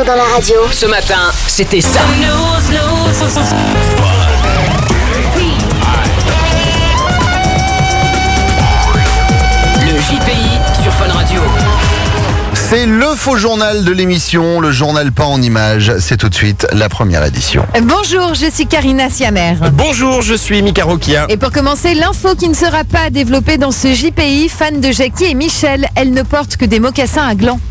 Bruno dans la radio. Ce matin, c'était ça. Le JPI sur Fun Radio. C'est le faux journal de l'émission, le journal pas en images. C'est tout de suite la première édition. Bonjour, je suis Karina Siamer. Bonjour, je suis Mika Rokia. Et pour commencer, l'info qui ne sera pas développée dans ce JPI, fan de Jackie et Michel, elle ne porte que des mocassins à glands.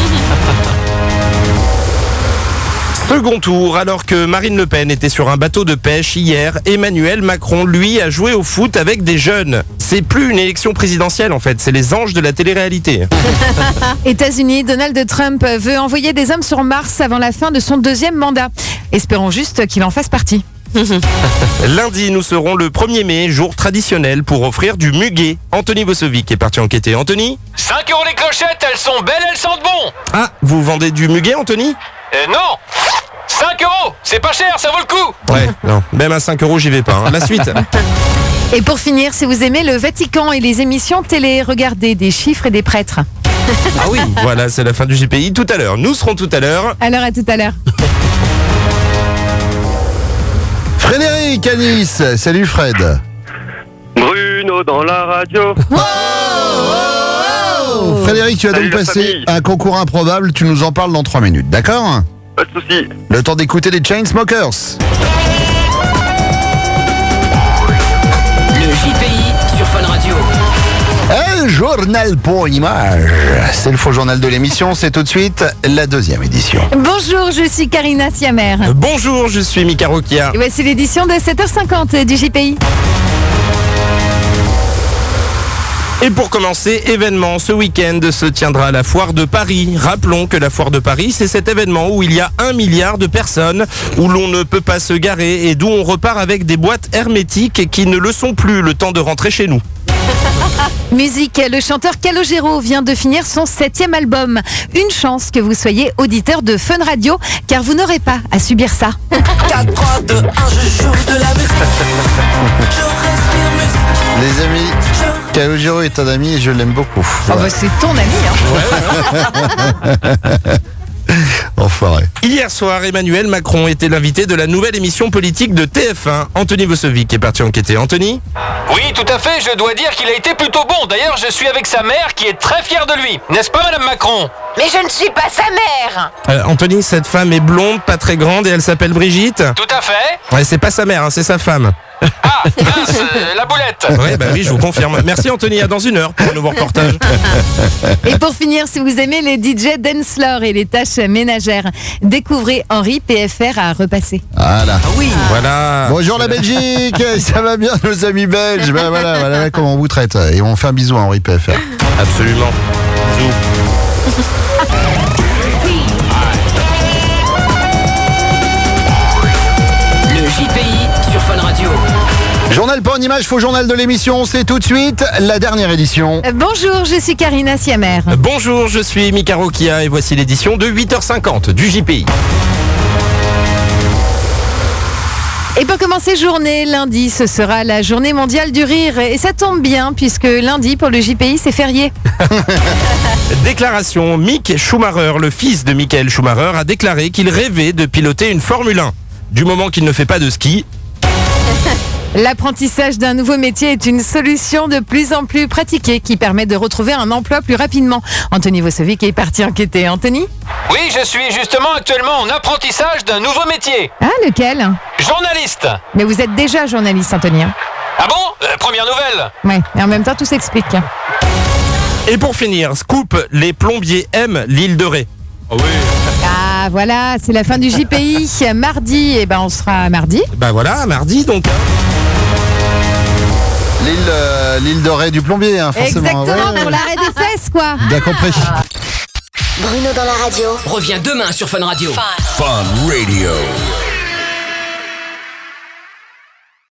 Second tour, alors que Marine Le Pen était sur un bateau de pêche hier, Emmanuel Macron, lui, a joué au foot avec des jeunes. C'est plus une élection présidentielle en fait, c'est les anges de la télé-réalité. États-Unis, Donald Trump veut envoyer des hommes sur Mars avant la fin de son deuxième mandat. Espérons juste qu'il en fasse partie. Lundi, nous serons le 1er mai, jour traditionnel pour offrir du muguet. Anthony Vosovic est parti enquêter. Anthony ? 5 € les clochettes, elles sont belles, elles sentent bon. Ah, vous vendez du muguet, Anthony ? Non, 5 €, c'est pas cher, ça vaut le coup. Ouais, non, même à 5 € j'y vais pas. Hein. La suite. Et pour finir, si vous aimez le Vatican et les émissions télé, regardez des chiffres et des prêtres. Ah oui, voilà, c'est la fin du JPI. Tout à l'heure, nous serons tout à l'heure. Alors à tout à l'heure. Frédéric à Nice. Salut Fred. Bruno dans la radio. Frédéric, tu as Salut donc la passé famille. un concours improbable. Tu nous en parles dans 3 minutes, d'accord ? Pas de soucis. Le temps d'écouter les Chainsmokers. Le JPI sur Fun Radio. Un journal pour image. C'est le faux journal de l'émission. C'est tout de suite la deuxième édition. Bonjour, je suis Karina Siamer. Bonjour, je suis Mika Rokia. Et voici l'édition de 7h50 du JPI. Et pour commencer, événement, ce week-end se tiendra la foire de Paris. Rappelons que la foire de Paris, c'est cet événement où il y a 1 milliard de personnes, où l'on ne peut pas se garer et d'où on repart avec des boîtes hermétiques qui ne le sont plus le temps de rentrer chez nous. Musique, le chanteur Calogero vient de finir son 7e album. Une chance que vous soyez auditeur de Fun Radio, car vous n'aurez pas à subir ça. 4, 3, 2, 1, je joue de la musique. Je respire musique. Les amis, Calogero est un ami et je l'aime beaucoup. Oh bah c'est ton ami, hein. Enfoiré. Hier soir, Emmanuel Macron était l'invité de la nouvelle émission politique de TF1. Anthony Vosovic est parti enquêter. Anthony ? Oui, tout à fait, je dois dire qu'il a été plutôt bon. D'ailleurs, je suis avec sa mère qui est très fière de lui. N'est-ce pas, Madame Macron? Mais je ne suis pas sa mère. Anthony, cette femme est blonde, pas très grande et elle s'appelle Brigitte. Tout à fait. Ouais, c'est pas sa mère, hein, c'est sa femme. Ah, mince, la boulette. Ouais, bah oui, je vous confirme. Merci Anthony, à dans 1 heure pour un nouveau reportage. Et pour finir, si vous aimez les DJ dancefloor et les tâches ménagères, découvrez Henri PFR à repasser. Voilà. Voilà. Bonjour la Belgique. Ça va bien nos amis belges. Ben voilà comment on vous traite. Et on fait un bisou à Henri PFR. Absolument. Bisous. Le JPI sur Fun Radio. Journal pas en image, faux journal de l'émission. C'est tout de suite la dernière édition. Bonjour, je suis Karina Siamer. Bonjour, je suis Mika Rokia et voici l'édition de 8h50 du JPI. Et pour commencer journée, lundi, ce sera la journée mondiale du rire. Et ça tombe bien, puisque lundi, pour le JPI, c'est férié. Déclaration, Mick Schumacher, le fils de Michael Schumacher, a déclaré qu'il rêvait de piloter une Formule 1. Du moment qu'il ne fait pas de ski. L'apprentissage d'un nouveau métier est une solution de plus en plus pratiquée qui permet de retrouver un emploi plus rapidement. Anthony Vosovic est parti enquêter. Anthony ? Oui, je suis justement actuellement en apprentissage d'un nouveau métier. Ah, lequel ? Journaliste. Mais vous êtes déjà journaliste, Anthony. Hein ? Ah bon? Première nouvelle. Ouais, et en même temps, tout s'explique. Et pour finir, scoop, les plombiers aiment l'île de Ré. Oh oui. Ah, voilà, c'est la fin du JPI. Mardi, on sera mardi. Bah voilà, mardi donc. L'île de Ré du plombier, hein, forcément. Exactement, Ouais. pour l'arrêt des fesses, quoi. Bien compris. Bruno dans la radio. Reviens demain sur Fun Radio. Fun Radio.